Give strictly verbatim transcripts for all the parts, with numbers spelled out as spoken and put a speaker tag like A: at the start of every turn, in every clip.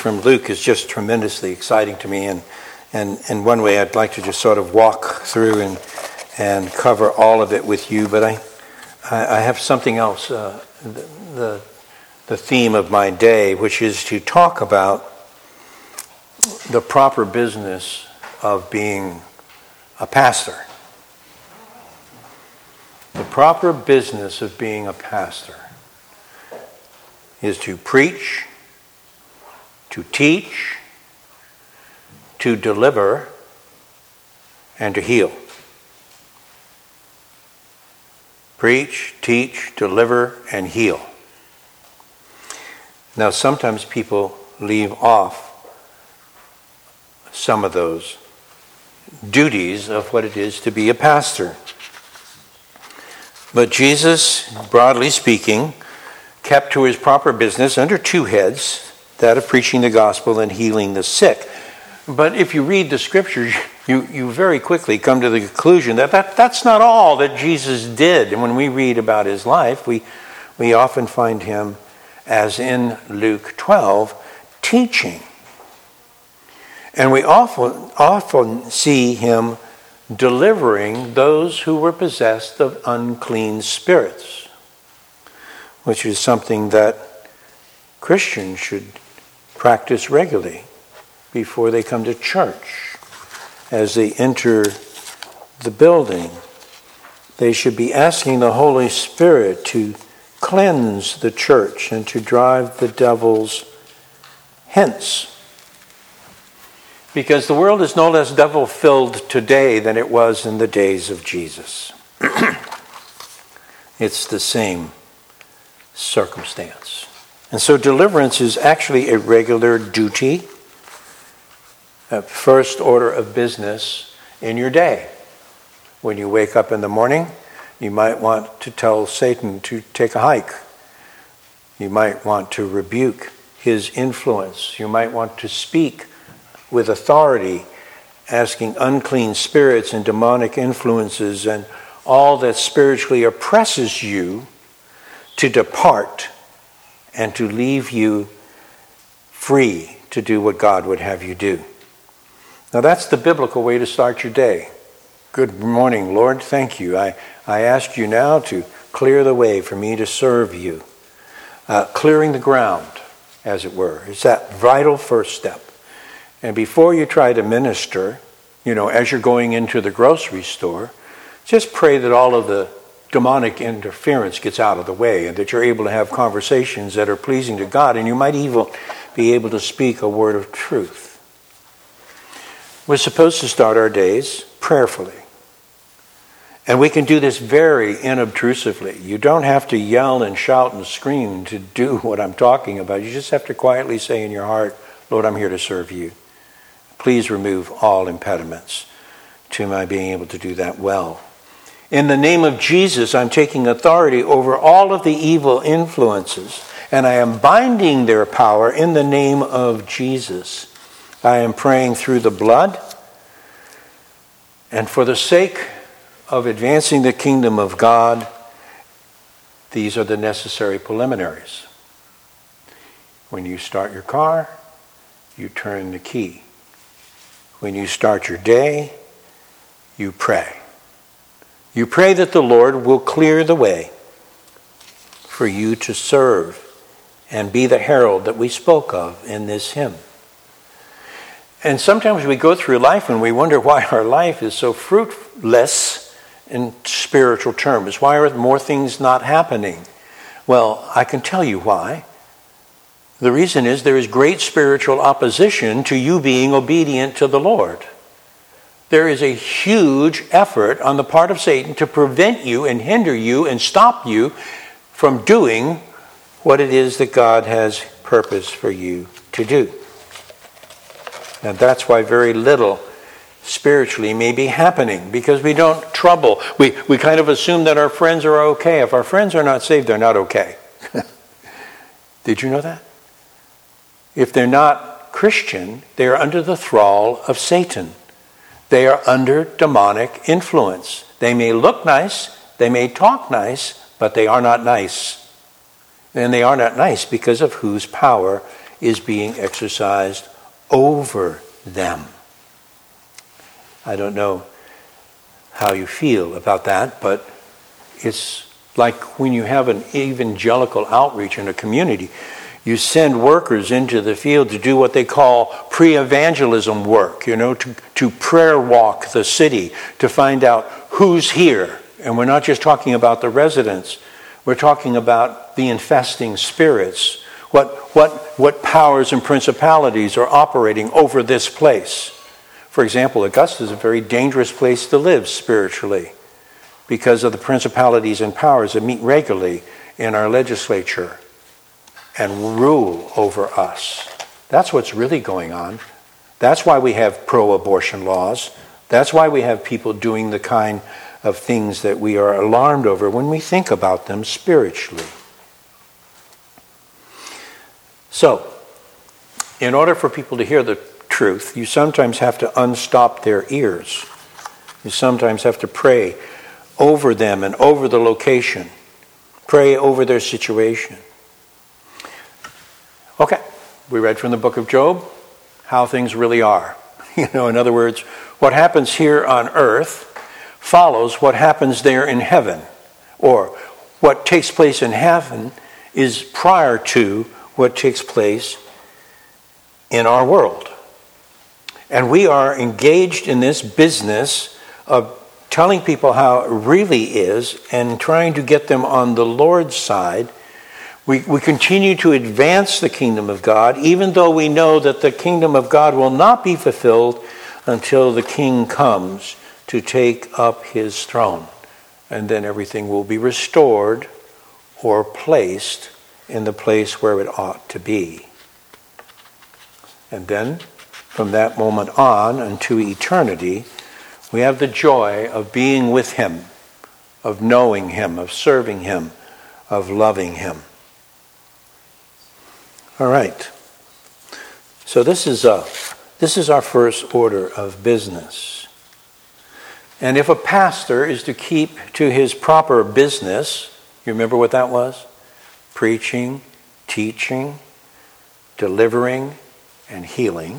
A: from Luke is just tremendously exciting to me, and and in one way I'd like to just sort of walk through and and cover all of it with you, but I I, I have something else, uh, the, the the theme of my day, which is to talk about the proper business of being a pastor. The proper business of being a pastor is to preach, to teach, to deliver, and to heal. Preach, teach, deliver, and heal. Now, sometimes people leave off some of those duties of what it is to be a pastor. But Jesus, broadly speaking, kept to his proper business under two heads, that of preaching the gospel and healing the sick. But if you read the scriptures, you, you very quickly come to the conclusion that, that that's not all that Jesus did. And when we read about his life, we, we often find him, as in Luke twelve, teaching. And we often, often see him delivering those who were possessed of unclean spirits, which is something that Christians should practice regularly before they come to church. As they enter the building, they should be asking the Holy Spirit to cleanse the church and to drive the devils hence. Because the world is no less devil-filled today than it was in the days of Jesus. It's the same circumstance. And so deliverance is actually a regular duty, a first order of business in your day. When you wake up in the morning, you might want to tell Satan to take a hike. You might want to rebuke his influence. You might want to speak with authority, asking unclean spirits and demonic influences and all that spiritually oppresses you to depart and to leave you free to do what God would have you do. Now that's the biblical way to start your day. Good morning, Lord. Thank you. I, I ask you now to clear the way for me to serve you. Uh, clearing the ground, as it were. It's that vital first step. And before you try to minister, you know, as you're going into the grocery store, just pray that all of the demonic interference gets out of the way and that you're able to have conversations that are pleasing to God, and you might even be able to speak a word of truth. We're supposed to start our days prayerfully. And we can do this very inobtrusively. You don't have to yell and shout and scream to do what I'm talking about. You just have to quietly say in your heart, Lord, I'm here to serve you. Please remove all impediments to my being able to do that well. In the name of Jesus, I'm taking authority over all of the evil influences, and I am binding their power in the name of Jesus. I am praying through the blood, and for the sake of advancing the kingdom of God, these are the necessary preliminaries. When you start your car, you turn the key. When you start your day, you pray. You pray that the Lord will clear the way for you to serve and be the herald that we spoke of in this hymn. And sometimes we go through life and we wonder why our life is so fruitless in spiritual terms. Why are more things not happening? Well, I can tell you why. The reason is there is great spiritual opposition to you being obedient to the Lord. There is a huge effort on the part of Satan to prevent you and hinder you and stop you from doing what it is that God has purpose for you to do. And that's why very little spiritually may be happening, because we don't trouble. We, we kind of assume that our friends are okay. If our friends are not saved, they're not okay. Did you know that? If they're not Christian, they are under the thrall of Satan. They are under demonic influence. They may look nice, they may talk nice, but they are not nice. And they are not nice because of whose power is being exercised over them. I don't know how you feel about that, but it's like when you have an evangelical outreach in a community, you send workers into the field to do what they call pre-evangelism work, you know, to, to prayer walk the city, to find out who's here. And we're not just talking about the residents. We're talking about the infesting spirits. What, what, what powers and principalities are operating over this place? For example, Augusta is a very dangerous place to live spiritually because of the principalities and powers that meet regularly in our legislature and rule over us. That's what's really going on. That's why we have pro-abortion laws. That's why we have people doing the kind of things that we are alarmed over when we think about them spiritually. So, in order for people to hear the truth, you sometimes have to unstop their ears. You sometimes have to pray over them and over the location. Pray over their situation. Okay, we read from the book of Job how things really are. You know, in other words, what happens here on earth follows what happens there in heaven. Or what takes place in heaven is prior to what takes place in our world. And we are engaged in this business of telling people how it really is and trying to get them on the Lord's side. We, we continue to advance the kingdom of God, even though we know that the kingdom of God will not be fulfilled until the king comes to take up his throne. And then everything will be restored or placed in the place where it ought to be. And then, from that moment on unto eternity, we have the joy of being with him, of knowing him, of serving him, of loving him. All right. So this is a, this is our first order of business. And if a pastor is to keep to his proper business, you remember what that was? Preaching, teaching, delivering, and healing.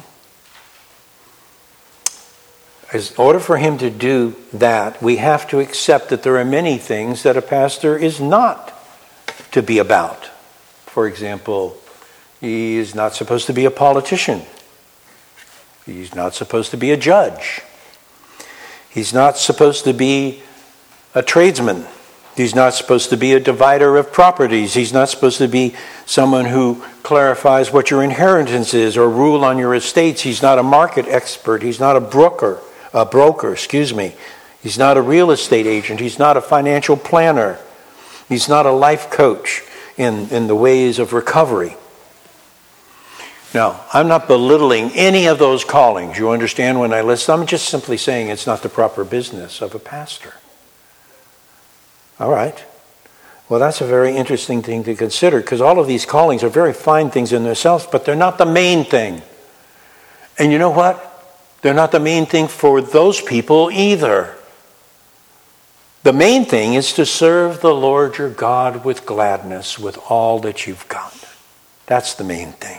A: In order for him to do that, we have to accept that there are many things that a pastor is not to be about. For example, he is not supposed to be a politician. He's not supposed to be a judge. He's not supposed to be a tradesman. He's not supposed to be a divider of properties. He's not supposed to be someone who clarifies what your inheritance is or rule on your estates. He's not a market expert. He's not a broker, a broker, excuse me. He's not a real estate agent. He's not a financial planner. He's not a life coach in, in the ways of recovery. Now, I'm not belittling any of those callings. You understand when I list them? I'm just simply saying it's not the proper business of a pastor. All right. Well, that's a very interesting thing to consider because all of these callings are very fine things in themselves, but they're not the main thing. And you know what? They're not the main thing for those people either. The main thing is to serve the Lord your God with gladness, with all that you've got. That's the main thing.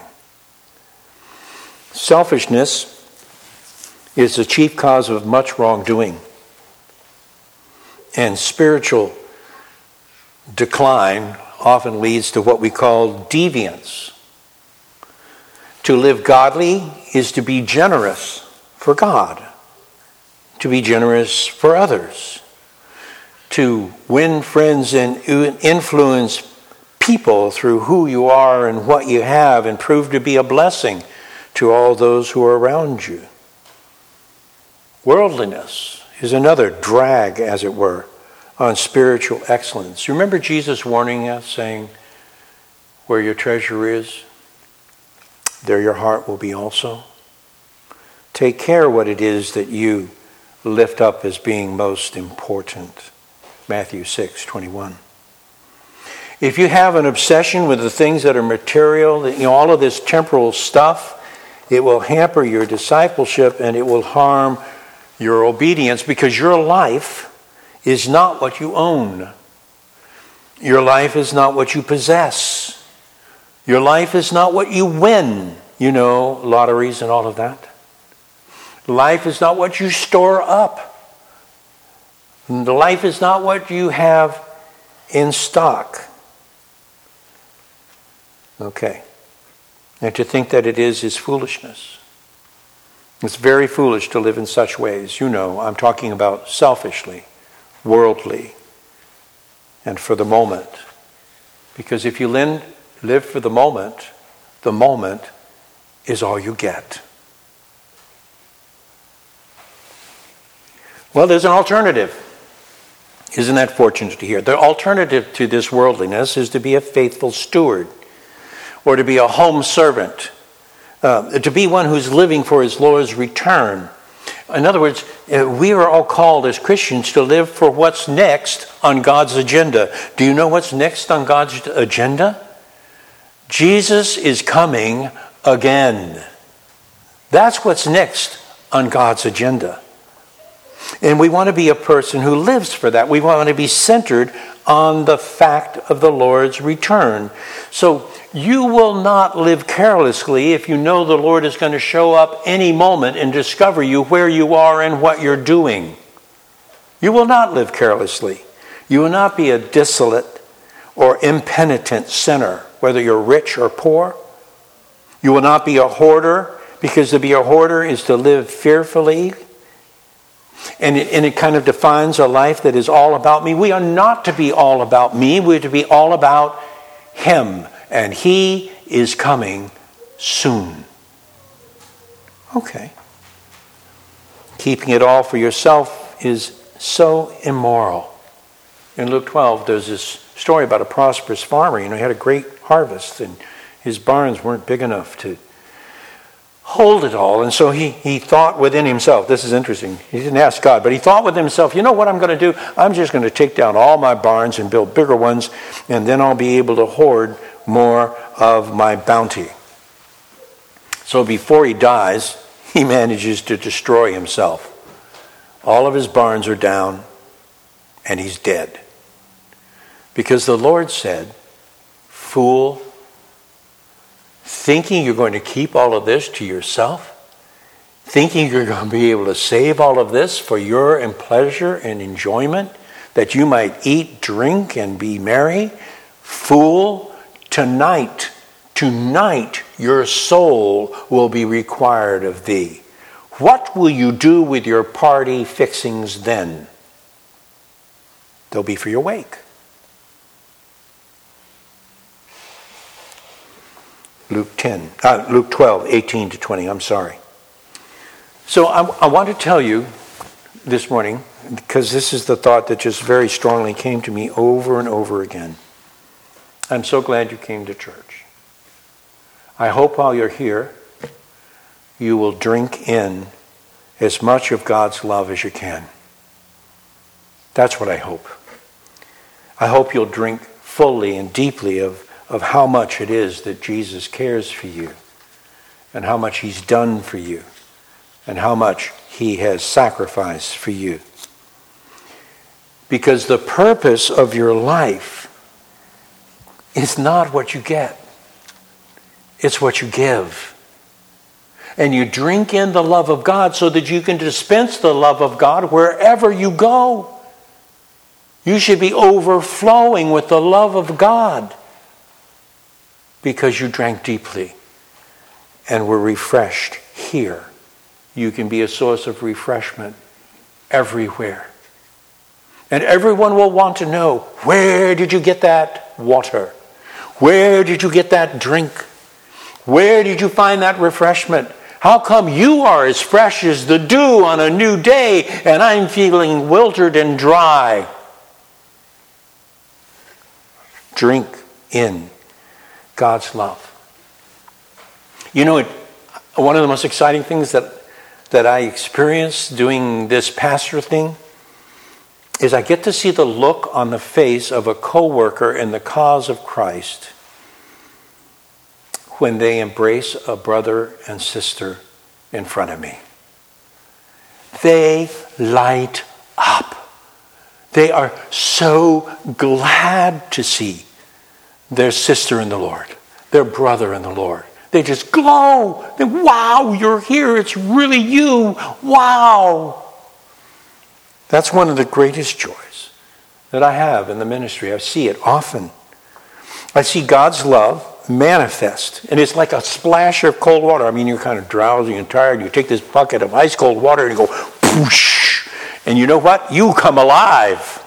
A: Selfishness is the chief cause of much wrongdoing. And spiritual decline often leads to what we call deviance. To live godly is to be generous for God, to be generous for others, to win friends and influence people through who you are and what you have and prove to be a blessing to all those who are around you. Worldliness is another drag, as it were, on spiritual excellence. You remember Jesus warning us, saying, where your treasure is, there your heart will be also. Take care what it is that you lift up as being most important. Matthew six twenty-one. If you have an obsession with the things that are material, you know, all of this temporal stuff, it will hamper your discipleship and it will harm your obedience because your life is not what you own. Your life is not what you possess. Your life is not what you win, you know, lotteries and all of that. Life is not what you store up. Life is not what you have in stock. Okay. And to think that it is, is foolishness. It's very foolish to live in such ways. You know, I'm talking about selfishly, worldly, and for the moment. Because if you live for the moment, the moment is all you get. Well, there's an alternative. Isn't that fortunate to hear? The alternative to this worldliness is to be a faithful steward, or to be a home servant, uh, to be one who's living for his Lord's return. In other words, uh, we are all called as Christians to live for what's next on God's agenda. Do you know what's next on God's agenda? Jesus is coming again. That's what's next on God's agenda. And we want to be a person who lives for that. We want to be centered on the fact of the Lord's return. So you will not live carelessly if you know the Lord is going to show up any moment and discover you where you are and what you're doing. You will not live carelessly. You will not be a dissolute or impenitent sinner, whether you're rich or poor. You will not be a hoarder, because to be a hoarder is to live fearfully. And it, and it kind of defines a life that is all about me. We are not to be all about me. We're to be all about Him. And He is coming soon. Okay. Keeping it all for yourself is so immoral. In Luke twelve, there's this story about a prosperous farmer. You know, he had a great harvest, and his barns weren't big enough to hold it all. And so he, he thought within himself, this is interesting, he didn't ask God, but he thought with himself, you know what I'm going to do? I'm just going to take down all my barns and build bigger ones, and then I'll be able to hoard more of my bounty. So before he dies, he manages to destroy himself. All of his barns are down, and he's dead. Because the Lord said, fool, thinking you're going to keep all of this to yourself? Thinking you're going to be able to save all of this for your and pleasure and enjoyment, that you might eat, drink, and be merry? Fool, tonight, tonight your soul will be required of thee. What will you do with your party fixings then? They'll be for your wake. Luke ten, uh, Luke twelve, eighteen to twenty, I'm sorry. So I, I want to tell you this morning, because this is the thought that just very strongly came to me over and over again. I'm so glad you came to church. I hope while you're here, you will drink in as much of God's love as you can. That's what I hope. I hope you'll drink fully and deeply of of how much it is that Jesus cares for you, and how much He's done for you, and how much He has sacrificed for you. Because the purpose of your life is not what you get. It's what you give. And you drink in the love of God so that you can dispense the love of God wherever you go. You should be overflowing with the love of God, because you drank deeply and were refreshed here. You can be a source of refreshment everywhere. And everyone will want to know, where did you get that water? Where did you get that drink? Where did you find that refreshment? How come you are as fresh as the dew on a new day and I'm feeling wilted and dry? Drink in God's love. You know, it, one of the most exciting things that, that I experience doing this pastor thing is I get to see the look on the face of a coworker in the cause of Christ when they embrace a brother and sister in front of me. They light up. They are so glad to see their sister in the Lord. their brother in the Lord. They just glow. They, wow, you're here. It's really you. Wow. That's one of the greatest joys that I have in the ministry. I see it often. I see God's love manifest, and it's like a splash of cold water. I mean, you're kind of drowsy and tired. You take this bucket of ice cold water and you go whoosh, and you know what? You come alive.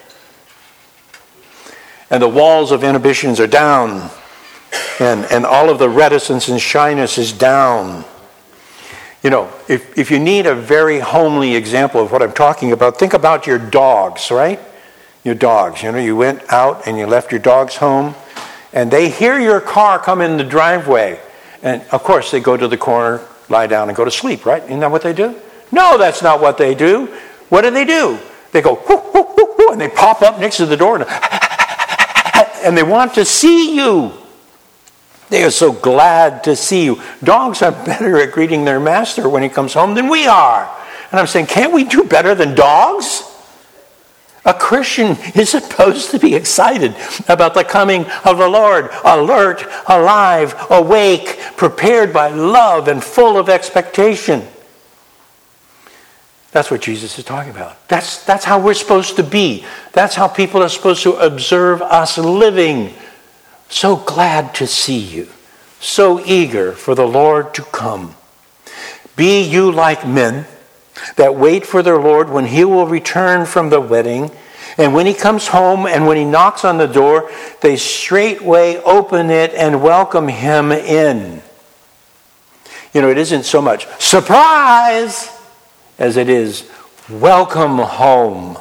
A: And the walls of inhibitions are down, and, and all of the reticence and shyness is down. You know, if, if you need a very homely example of what I'm talking about, think about your dogs, right? Your dogs. You know, you went out and you left your dogs home, and they hear your car come in the driveway. And, of course, they go to the corner, lie down, and go to sleep, right? Isn't that what they do? No, that's not what they do. What do they do? They go, whoo, whoo, whoo, whoo, and they pop up next to the door, and, and they want to see you. They are so glad to see you. Dogs are better at greeting their master when he comes home than we are. And I'm saying, can't we do better than dogs? A Christian is supposed to be excited about the coming of the Lord, alert, alive, awake, prepared by love and full of expectation. That's what Jesus is talking about. That's, that's how we're supposed to be. That's how people are supposed to observe us living. So glad to see you. So eager for the Lord to come. Be you like men that wait for their Lord when he will return from the wedding. And when he comes home and when he knocks on the door, they straightway open it and welcome him in. You know, it isn't so much surprise as it is welcome home.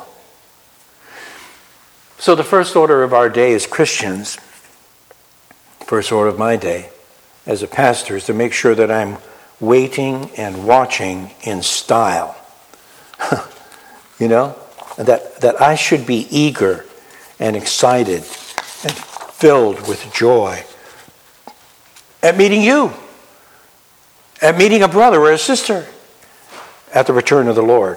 A: So the first order of our day as Christians, first order of my day as a pastor, is to make sure that I'm waiting and watching in style. You know, that, that I should be eager and excited and filled with joy at meeting you, at meeting a brother or a sister, at the return of the Lord.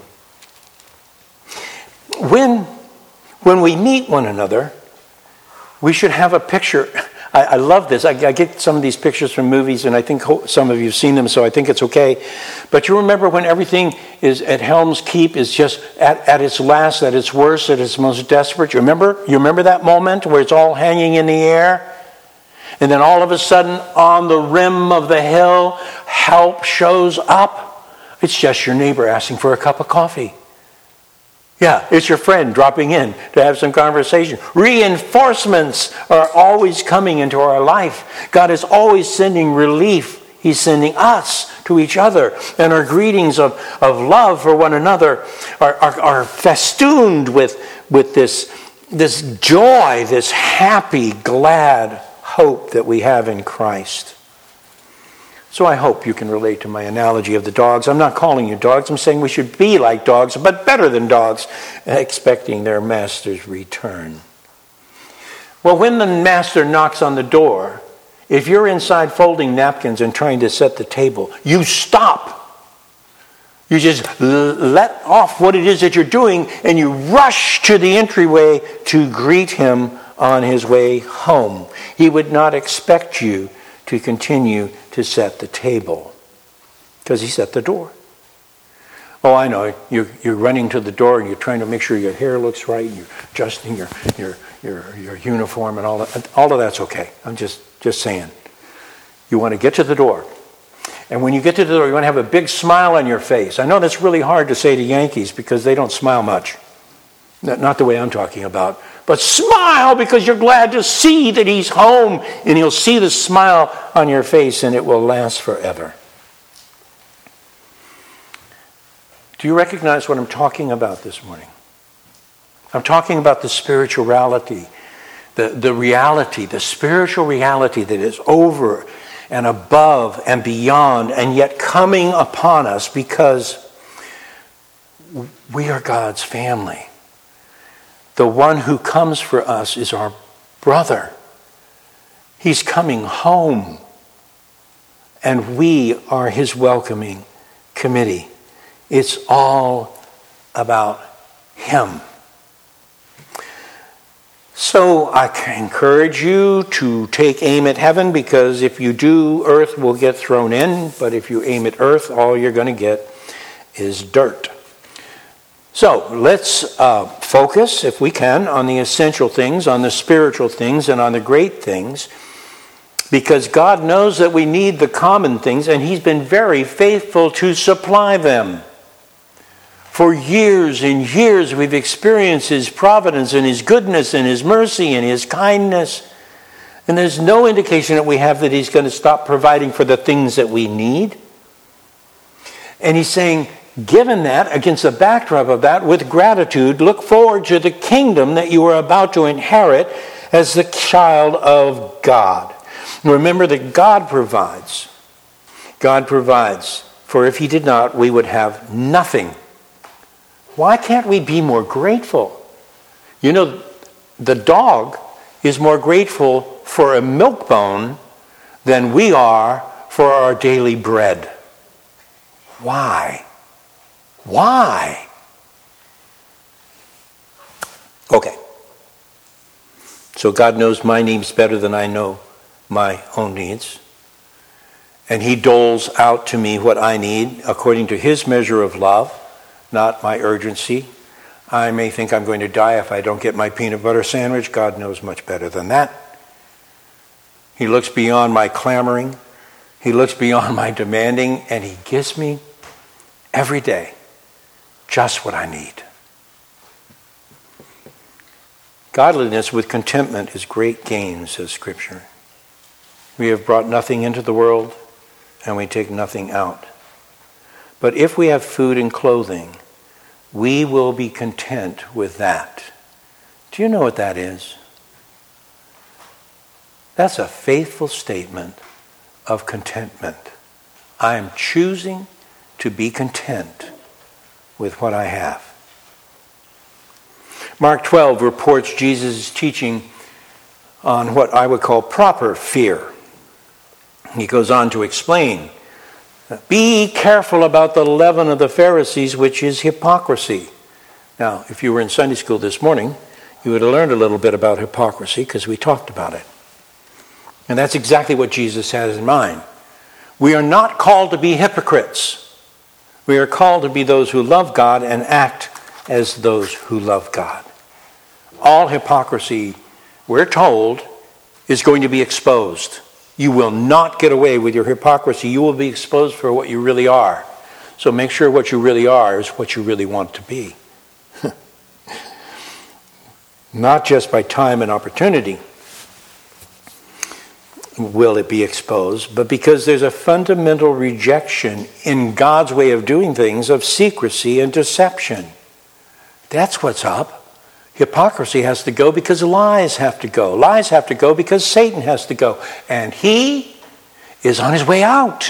A: When, when we meet one another, we should have a picture. I, I love this. I, I get some of these pictures from movies, and I think some of you have seen them, so I think it's okay. But you remember when everything is at Helm's Keep is just at, at its last, at its worst, at its most desperate? You remember? You remember that moment where it's all hanging in the air? And then all of a sudden, on the rim of the hill, help shows up. It's just your neighbor asking for a cup of coffee. Yeah, it's your friend dropping in to have some conversation. Reinforcements are always coming into our life. God is always sending relief. He's sending us to each other. And our greetings of, of love for one another are, are, are festooned with, with this, this joy, this happy, glad hope that we have in Christ. So I hope you can relate to my analogy of the dogs. I'm not calling you dogs. I'm saying we should be like dogs, but better than dogs, expecting their master's return. Well, when the master knocks on the door, if you're inside folding napkins and trying to set the table, you stop. You just let off what it is that you're doing, and you rush to the entryway to greet him on his way home. He would not expect you to continue to set the table because he's at the door. Oh, I know. You're, you're running to the door and you're trying to make sure your hair looks right and you're adjusting your, your, your, your uniform and all that. All of that's okay. I'm just, just saying. You want to get to the door. And when you get to the door, you want to have a big smile on your face. I know that's really hard to say to Yankees because they don't smile much. Not, not the way I'm talking about. But smile because you're glad to see that he's home, and he'll see the smile on your face and it will last forever. Do you recognize what I'm talking about this morning? I'm talking about the spirituality, the, the reality, the spiritual reality that is over and above and beyond and yet coming upon us because we are God's family. The one who comes for us is our brother. He's coming home. And we are his welcoming committee. It's all about him. So I encourage you to take aim at heaven, because if you do, earth will get thrown in. But if you aim at earth, all you're going to get is dirt. So let's uh, focus, if we can, on the essential things, on the spiritual things, and on the great things. Because God knows that we need the common things, and He's been very faithful to supply them. For years and years we've experienced His providence and His goodness and His mercy and His kindness. And there's no indication that we have that He's going to stop providing for the things that we need. And He's saying, given that, against the backdrop of that, with gratitude, look forward to the kingdom that you are about to inherit as the child of God. Remember that God provides. God provides. For if He did not, we would have nothing. Why can't we be more grateful? You know, the dog is more grateful for a milk bone than we are for our daily bread. Why? Why? Okay. So God knows my needs better than I know my own needs. And He doles out to me what I need according to His measure of love, not my urgency. I may think I'm going to die if I don't get my peanut butter sandwich. God knows much better than that. He looks beyond my clamoring. He looks beyond my demanding, and He gives me every day just what I need. Godliness with contentment is great gain, says Scripture. We have brought nothing into the world, and we take nothing out. But if we have food and clothing, we will be content with that. Do you know what that is? That's a faithful statement of contentment. I am choosing to be content with what I have. Mark twelve reports Jesus' teaching on what I would call proper fear. He goes on to explain, be careful about the leaven of the Pharisees, which is hypocrisy. Now, if you were in Sunday school this morning, you would have learned a little bit about hypocrisy because we talked about it. And that's exactly what Jesus has in mind. We are not called to be hypocrites. We are called to be those who love God and act as those who love God. All hypocrisy, we're told, is going to be exposed. You will not get away with your hypocrisy. You will be exposed for what you really are. So make sure what you really are is what you really want to be. Not just by time and opportunity will it be exposed, but because there's a fundamental rejection in God's way of doing things of secrecy and deception. That's what's up. Hypocrisy has to go because lies have to go. Lies have to go because Satan has to go. And he is on his way out.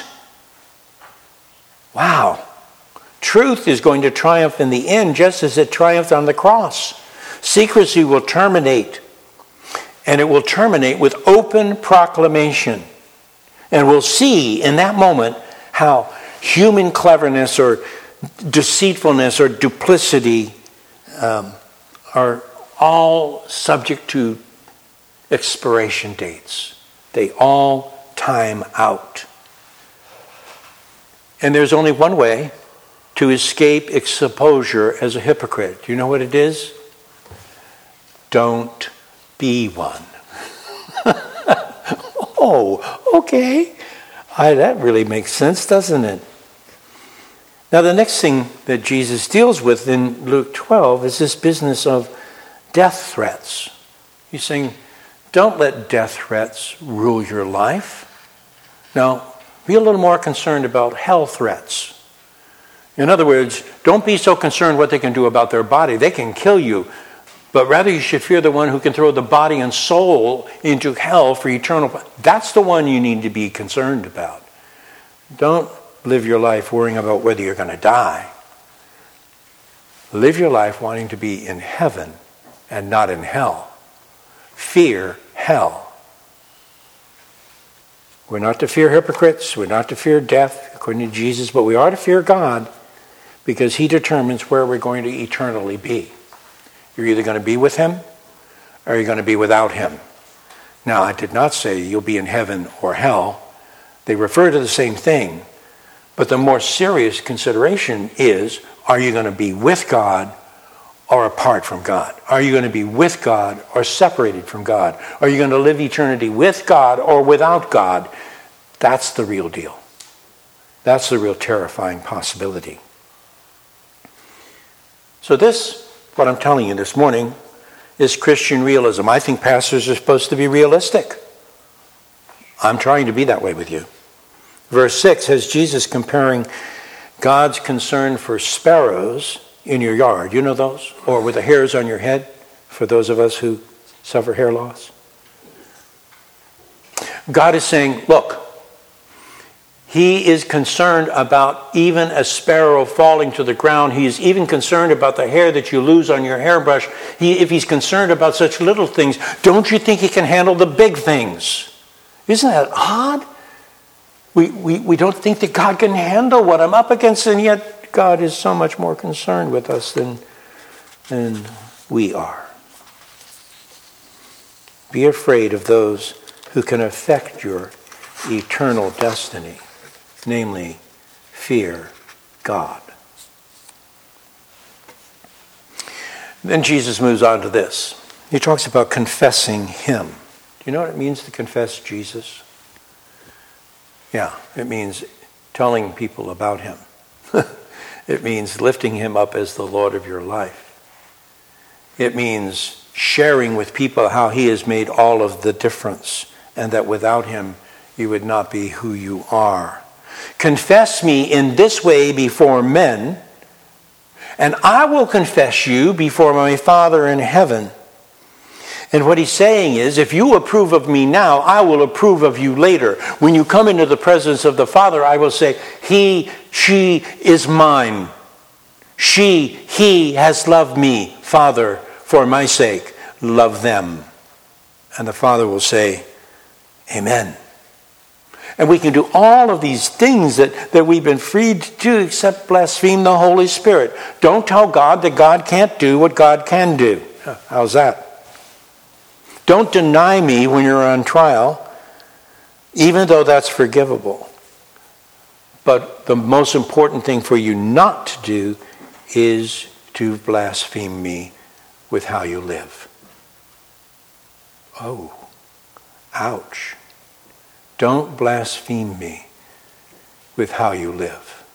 A: Wow. Truth is going to triumph in the end just as it triumphed on the cross. Secrecy will terminate. And it will terminate with open proclamation. And we'll see in that moment how human cleverness or deceitfulness or duplicity um, are all subject to expiration dates. They all time out. And there's only one way to escape exposure as a hypocrite. Do you know what it is? Don't be one. Oh, okay. I, that really makes sense, doesn't it? Now, the next thing that Jesus deals with in Luke twelve is this business of death threats. He's saying, don't let death threats rule your life. Now, be a little more concerned about hell threats. In other words, don't be so concerned what they can do about their body. They can kill you. But rather you should fear the one who can throw the body and soul into hell for eternal. That's the one you need to be concerned about. Don't live your life worrying about whether you're going to die. Live your life wanting to be in heaven and not in hell. Fear hell. We're not to fear hypocrites. We're not to fear death, according to Jesus, but we are to fear God because he determines where we're going to eternally be. You're either going to be with him are you going to be without him? Now, I did not say you'll be in heaven or hell. They refer to the same thing. But the more serious consideration is, are you going to be with God or apart from God? Are you going to be with God or separated from God? Are you going to live eternity with God or without God? That's the real deal. That's the real terrifying possibility. So this, what I'm telling you this morning, is Christian realism. I think pastors are supposed to be realistic. I'm trying to be that way with you. Verse six has Jesus comparing God's concern for sparrows in your yard. You know those? Or with the hairs on your head, for those of us who suffer hair loss. God is saying, look, he is concerned about even a sparrow falling to the ground. He is even concerned about the hair that you lose on your hairbrush. He, if he's concerned about such little things, don't you think he can handle the big things? Isn't that odd? We, we, we don't think that God can handle what I'm up against, and yet God is so much more concerned with us than, than we are. Be afraid of those who can affect your eternal destiny. Namely, fear God. Then Jesus moves on to this. He talks about confessing him. Do you know what it means to confess Jesus? Yeah, it means telling people about him. It means lifting him up as the Lord of your life. It means sharing with people how he has made all of the difference, and that without him, you would not be who you are. Confess me in this way before men, and I will confess you before my Father in heaven. And what he's saying is, if you approve of me now, I will approve of you later. When you come into the presence of the Father, I will say, he, she is mine. She, he has loved me, Father, for my sake. Love them. And the Father will say, amen. And we can do all of these things that, that we've been freed to do except blaspheme the Holy Spirit. Don't tell God that God can't do what God can do. How's that? Don't deny me when you're on trial, even though that's forgivable. But the most important thing for you not to do is to blaspheme me with how you live. Oh, ouch. Don't blaspheme me with how you live.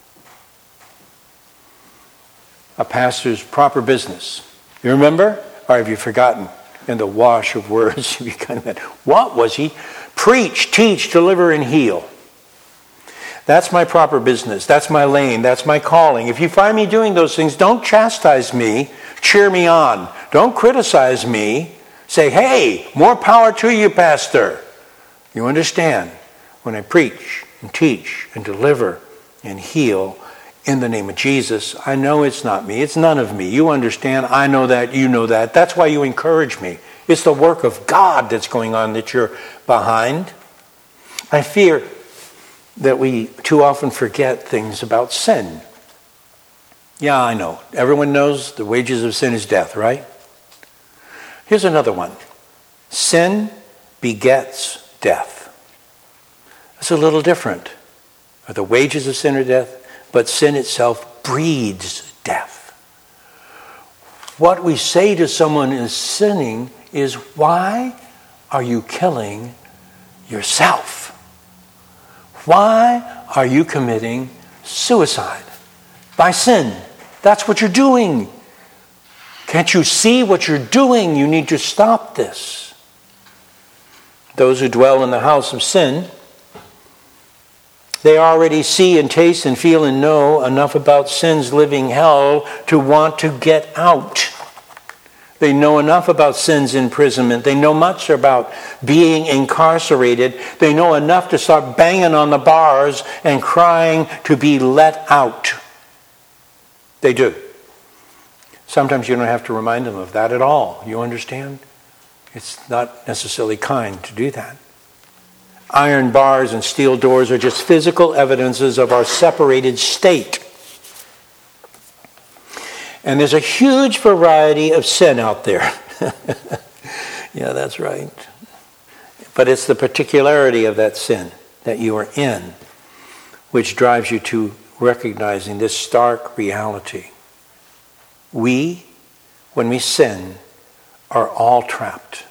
A: A pastor's proper business. You remember? Or have you forgotten? In the wash of words, you kind of went, what was he? Preach, teach, deliver, and heal. That's my proper business. That's my lane. That's my calling. If you find me doing those things, don't chastise me. Cheer me on. Don't criticize me. Say, hey, more power to you, Pastor. You understand, when I preach and teach and deliver and heal in the name of Jesus, I know it's not me. It's none of me. You understand. I know that. You know that. That's why you encourage me. It's the work of God that's going on that you're behind. I fear that we too often forget things about sin. Yeah, I know. Everyone knows the wages of sin is death, right? Here's another one. Sin begets death. It's a little different. The wages of sin are death, but sin itself breeds death. What we say to someone is sinning is, why are you killing yourself? Why are you committing suicide? By sin. That's what you're doing. Can't you see what you're doing? You need to stop this. Those who dwell in the house of sin, they already see and taste and feel and know enough about sin's living hell to want to get out. They know enough about sin's imprisonment. They know much about being incarcerated. They know enough to start banging on the bars and crying to be let out. They do. Sometimes you don't have to remind them of that at all. You understand? It's not necessarily kind to do that. Iron bars and steel doors are just physical evidences of our separated state. And there's a huge variety of sin out there. Yeah, that's right. But it's the particularity of that sin that you are in which drives you to recognizing this stark reality. We, when we sin, are all trapped.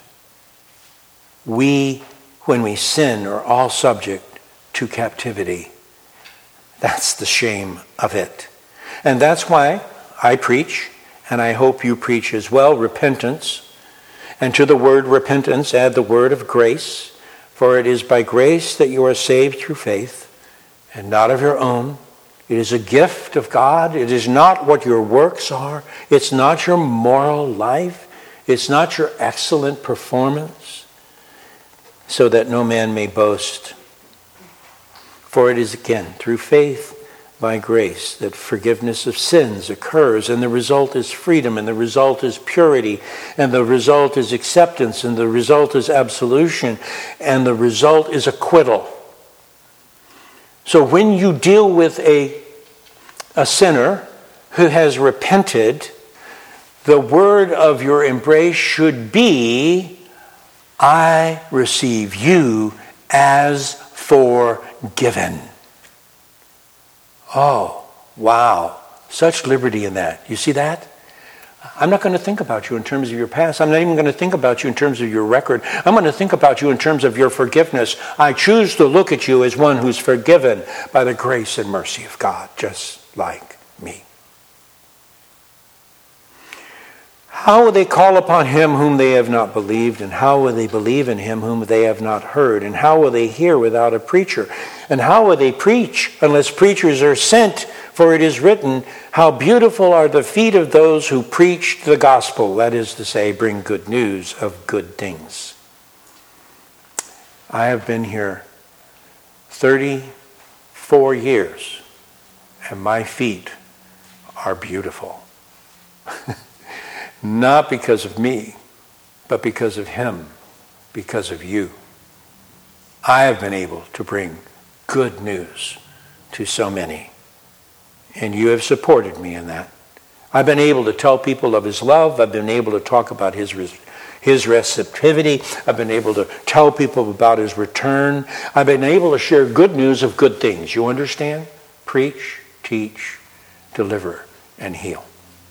A: We, when we sin, are all subject to captivity. That's the shame of it. And that's why I preach, and I hope you preach as well, repentance. And to the word repentance, add the word of grace. For it is by grace that you are saved through faith, and not of your own. It is a gift of God. It is not what your works are. It's not your moral life. It's not your excellent performance, so that no man may boast. For it is again through faith by grace that forgiveness of sins occurs, and the result is freedom, and the result is purity, and the result is acceptance, and the result is absolution, and the result is acquittal. So when you deal with a, a sinner who has repented, the word of your embrace should be, I receive you as forgiven. Oh, wow. Such liberty in that. You see that? I'm not going to think about you in terms of your past. I'm not even going to think about you in terms of your record. I'm going to think about you in terms of your forgiveness. I choose to look at you as one who's forgiven by the grace and mercy of God, just like me. How will they call upon him whom they have not believed? And how will they believe in him whom they have not heard? And how will they hear without a preacher? And how will they preach unless preachers are sent? For it is written, how beautiful are the feet of those who preach the gospel. That is to say, bring good news of good things. I have been here thirty-four years, and my feet are beautiful. Not because of me, but because of him, because of you. I have been able to bring good news to so many, and you have supported me in that. I've been able to tell people of his love. I've been able to talk about his his receptivity. I've been able to tell people about his return. I've been able to share good news of good things. You understand? Preach, teach, deliver, and heal.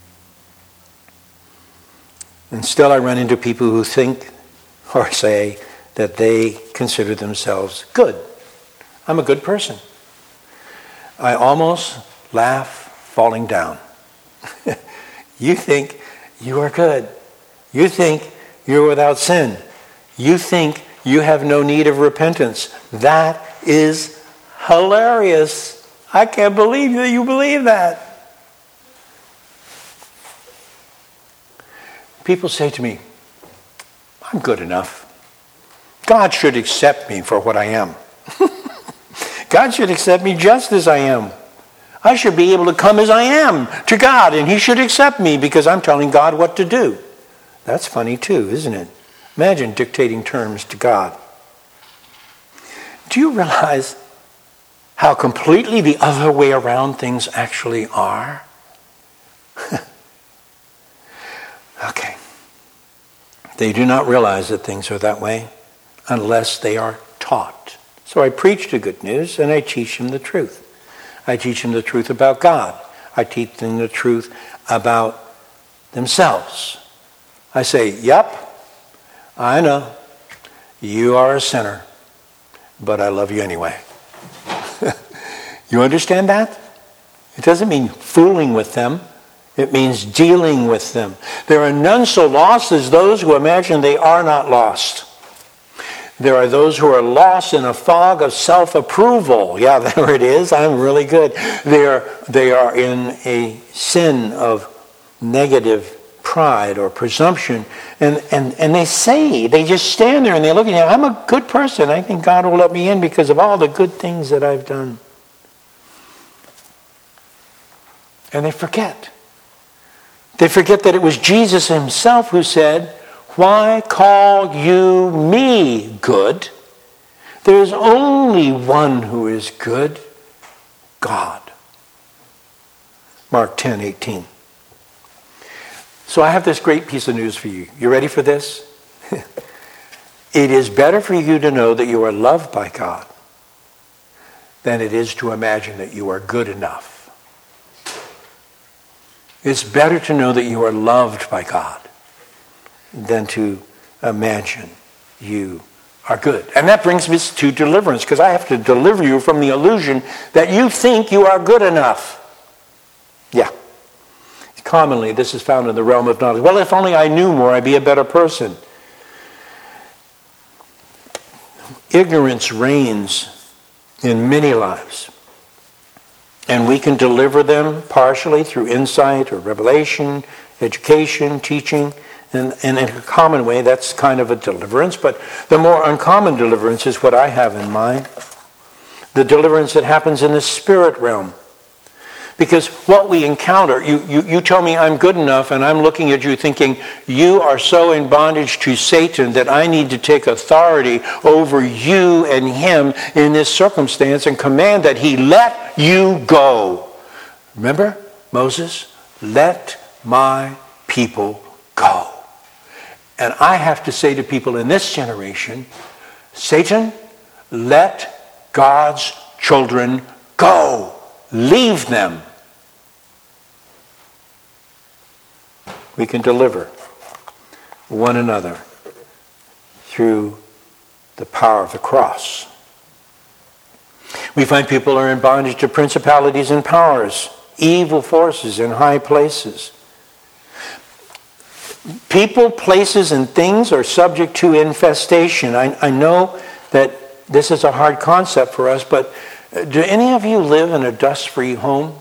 A: And still I run into people who think or say that they consider themselves good. I'm a good person. I almost laugh falling down. You think you are good. You think you're without sin. You think you have no need of repentance. That is hilarious. I can't believe that you believe that. People say to me, I'm good enough. God should accept me for what I am. God should accept me just as I am. I should be able to come as I am to God, and he should accept me because I'm telling God what to do. That's funny too, isn't it? Imagine dictating terms to God. Do you realize how completely the other way around things actually are? Okay. They do not realize that things are that way unless they are taught. So I preach the good news and I teach them the truth. I teach them the truth about God. I teach them the truth about themselves. I say, yep, I know you are a sinner, but I love you anyway. You understand that? It doesn't mean fooling with them. It means dealing with them. There are none so lost as those who imagine they are not lost. There are those who are lost in a fog of self-approval. Yeah, there it is. I'm really good. They are, they are in a sin of negative pride or presumption. And, and, and they say, they just stand there and they look at you. I'm a good person. I think God will let me in because of all the good things that I've done. And they forget. They forget that it was Jesus himself who said, why call you me good? There is only one who is good, God. Mark ten eighteen. So I have this great piece of news for you. You ready for this? It is better for you to know that you are loved by God than it is to imagine that you are good enough. It's better to know that you are loved by God than to imagine you are good. And that brings me to deliverance, because I have to deliver you from the illusion that you think you are good enough. Yeah. Commonly, this is found in the realm of knowledge. Well, if only I knew more, I'd be a better person. Ignorance reigns in many lives. And we can deliver them partially through insight or revelation, education, teaching. And, and in a common way, that's kind of a deliverance. But the more uncommon deliverance is what I have in mind. The deliverance that happens in the spirit realm. Because what we encounter, you, you, you tell me I'm good enough, and I'm looking at you thinking, you are so in bondage to Satan that I need to take authority over you and him in this circumstance and command that he let you go. Remember, Moses, let my people go. And I have to say to people in this generation, Satan, let God's children go. Leave them. We can deliver one another through the power of the cross. We find people are in bondage to principalities and powers, evil forces in high places. People, places, and things are subject to infestation. I, I know that this is a hard concept for us, but do any of you live in a dust-free home?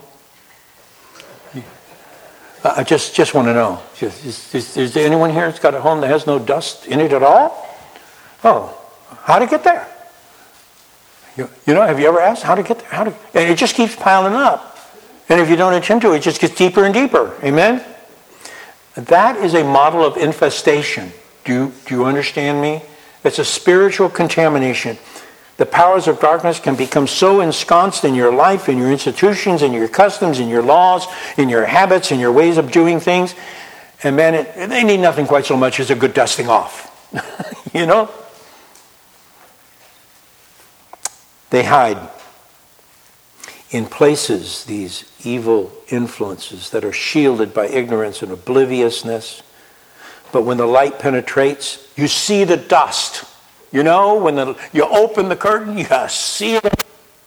A: I just, just want to know. Is, is, is there anyone here that's got a home that has no dust in it at all? Oh, how to get there? You, you know, have you ever asked how to get there? How to? And it just keeps piling up. And if you don't attend to it, it just gets deeper and deeper. Amen? That is a model of infestation. Do you, do you understand me? It's a spiritual contamination. The powers of darkness can become so ensconced in your life, in your institutions, in your customs, in your laws, in your habits, in your ways of doing things. And man, it, they need nothing quite so much as a good dusting off. You know? They hide in places, these evil influences that are shielded by ignorance and obliviousness. But when the light penetrates, you see the dust. You know, when the, you open the curtain, you see it.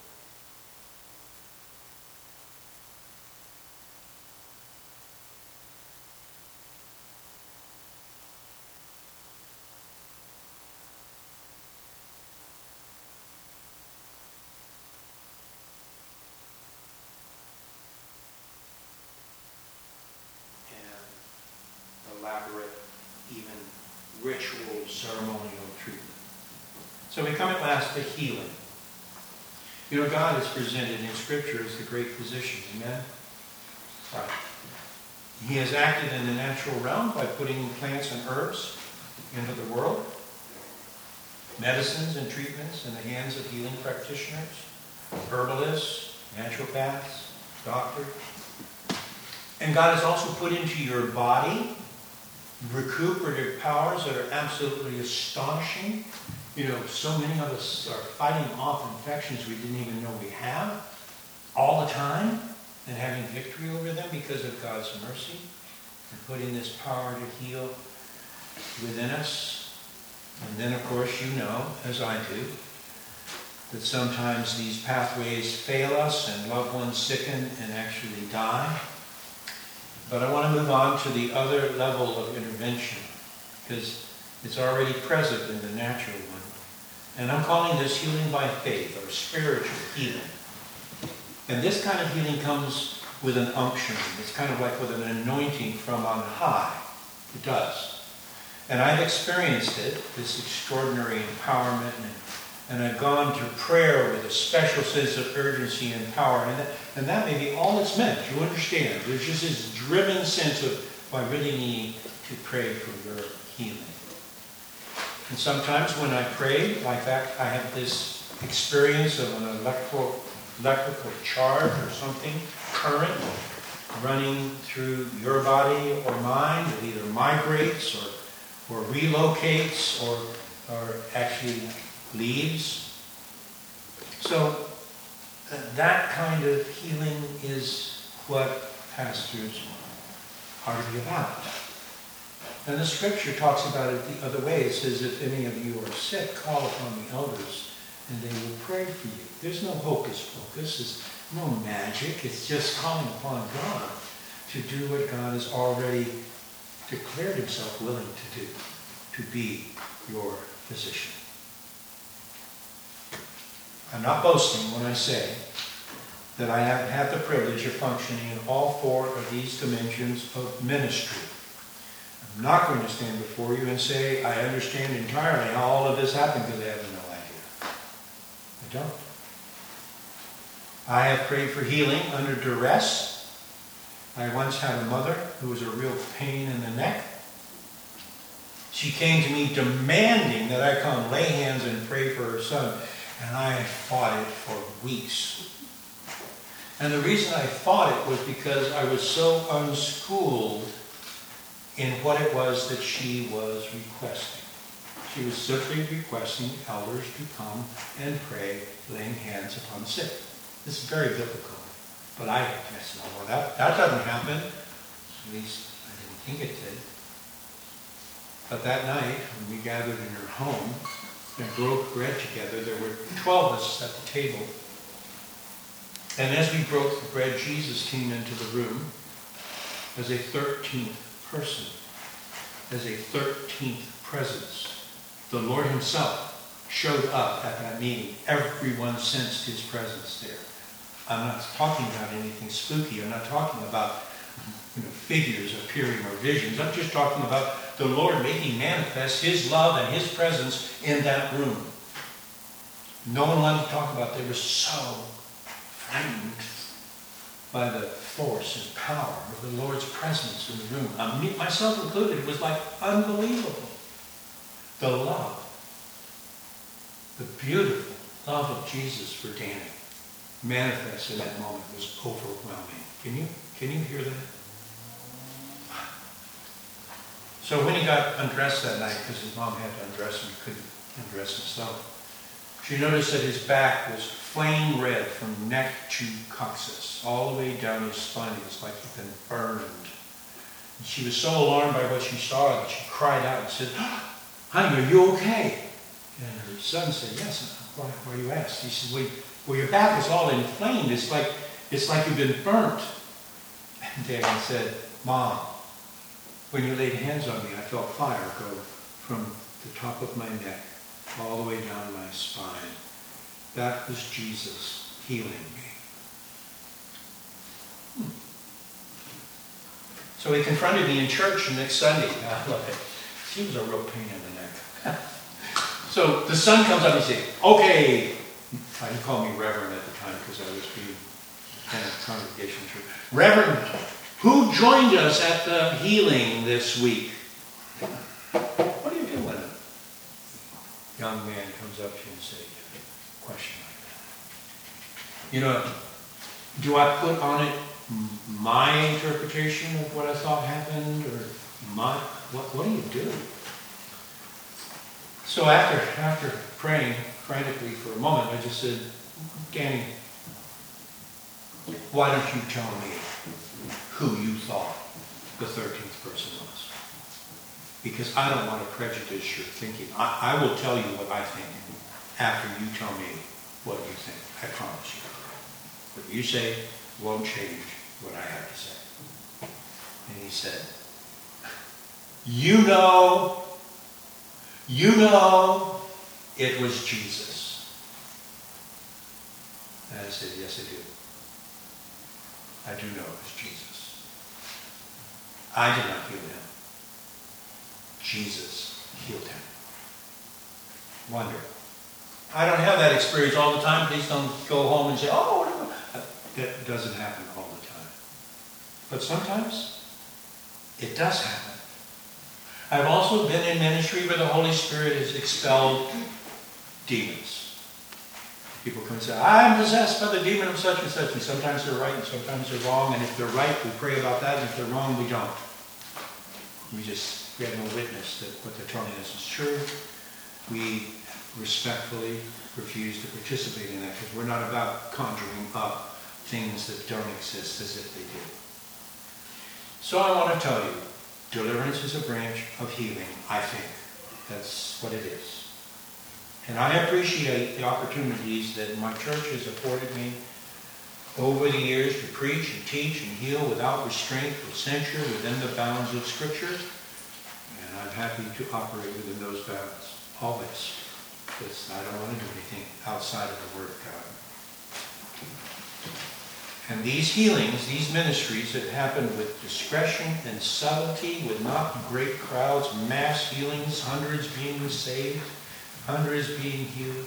A: And elaborate, even ritual, ceremonial treatment. So we come at last to healing. You know, God is presented in Scripture as the great physician. Amen? Right. He has acted in the natural realm by putting plants and herbs into the world, medicines and treatments in the hands of healing practitioners, herbalists, naturopaths, doctors. And God has also put into your body recuperative powers that are absolutely astonishing. You know, so many of us are fighting off infections we didn't even know we have all the time and having victory over them because of God's mercy and putting this power to heal within us. And then, of course, you know, as I do, that sometimes these pathways fail us and loved ones sicken and actually die. But I want to move on to the other level of intervention because it's already present in the natural one. And I'm calling this healing by faith or spiritual healing. And this kind of healing comes with an unction. It's kind of like with an anointing from on high. It does. And I've experienced it, this extraordinary empowerment. And, and I've gone to prayer with a special sense of urgency and power. And that, and that may be all it's meant. You understand. There's just this driven sense of, I really need to pray for your healing. And sometimes when I pray like that, I have this experience of an electrical, electrical charge or something, current, running through your body or mine. It either migrates or, or relocates or, or actually leaves. So uh, that kind of healing is what pastors are to be about. And the scripture talks about it the other way. It says, if any of you are sick, call upon the elders and they will pray for you. There's no hocus pocus. There's no magic. It's just calling upon God to do what God has already declared himself willing to do, to be your physician. I'm not boasting when I say that I have had the privilege of functioning in all four of these dimensions of ministry. I'm not going to stand before you and say I understand entirely how all of this happened, because I have no idea. I don't. I have prayed for healing under duress. I once had a mother who was a real pain in the neck. She came to me demanding that I come lay hands and pray for her son, and I fought it for weeks. And the reason I fought it was because I was so unschooled in what it was that she was requesting. She was simply requesting elders to come and pray, laying hands upon the sick. This is very biblical. But I guess, no, that, that doesn't happen. At least I didn't think it did. But that night, when we gathered in her home and broke bread together, there were twelve of us at the table. And as we broke the bread, Jesus came into the room as a thirteenth person, as a thirteenth presence. The Lord himself showed up at that meeting. Everyone sensed his presence there. I'm not talking about anything spooky. I'm not talking about, you know, figures appearing or visions. I'm just talking about the Lord making manifest his love and his presence in that room. No one wanted to talk about it. They were so frightened by the force and power of the Lord's presence in the room. I mean, myself included, it was like unbelievable. The love, the beautiful love of Jesus for Danny manifest in that moment was overwhelming. Can you, can you hear that? So when he got undressed that night, because his mom had to undress him, he couldn't undress himself, she noticed that his back was flame red from neck to coccyx, all the way down his spine. It was like he'd been burned. And she was so alarmed by what she saw that she cried out and said, "Honey, are you okay?" And her son said, "Yes." "Why, why do you ask?" He said, well, well, your back is all inflamed. It's like, it's like you've been burnt. And Daddy said, "Mom, when you laid hands on me, I felt fire go from the top of my neck all the way down my spine. That was Jesus healing me." Hmm. So he confronted me in church the next Sunday. I love it. He was a real pain in the neck. So the son comes up and says, "Okay," uh, he called me Reverend at the time because I was being kind of congregation church. "Reverend, who joined us at the healing this week?" "What are you doing?" A young man comes up to you and says a question like that. You know, do I put on it my interpretation of what I thought happened, or my what? What do you do? So after after praying frantically for a moment, I just said, "Danny, why don't you tell me who you thought the thirteenth person was? Because I don't want to prejudice your thinking. I, I will tell you what I think after you tell me what you think. I promise you. What you say won't change what I have to say." And he said, "You know, you know it was Jesus." And I said, "Yes, I do. I do know it was Jesus. I did not heal him. Jesus healed him." Wonder. I don't have that experience all the time. Please don't go home and say, "Oh, whatever." That doesn't happen all the time. But sometimes it does happen. I've also been in ministry where the Holy Spirit has expelled demons. People come and say, "I'm possessed by the demon of such and such." And sometimes they're right and sometimes they're wrong. And if they're right, we pray about that. And if they're wrong, we don't. We just We have no witness that what they're telling us is true. We respectfully refuse to participate in that because we're not about conjuring up things that don't exist as if they do. So I want to tell you, deliverance is a branch of healing, I think. That's what it is. And I appreciate the opportunities that my church has afforded me over the years to preach and teach and heal without restraint or censure within the bounds of Scripture. And I'm happy to operate within those bounds, always. Because I don't want to do anything outside of the Word of God. And these healings, these ministries that happen with discretion and subtlety, with not great crowds, mass healings, hundreds being saved, hundreds being healed.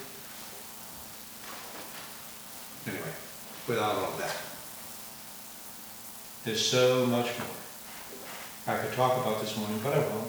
A: Anyway, without all that, there's so much more. I could talk about this morning, but I won't.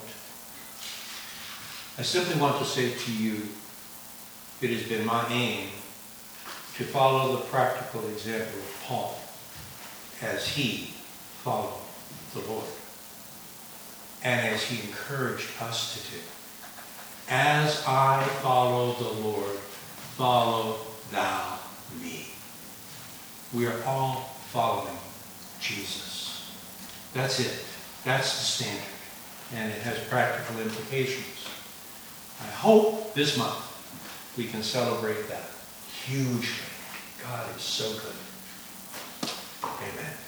A: I simply want to say to you, it has been my aim to follow the practical example of Paul as he followed the Lord and as he encouraged us to do. As I follow the Lord, follow thou me. We are all following Jesus. That's it. That's the standard. And it has practical implications. I hope this month we can celebrate that hugely. God is so good. Amen.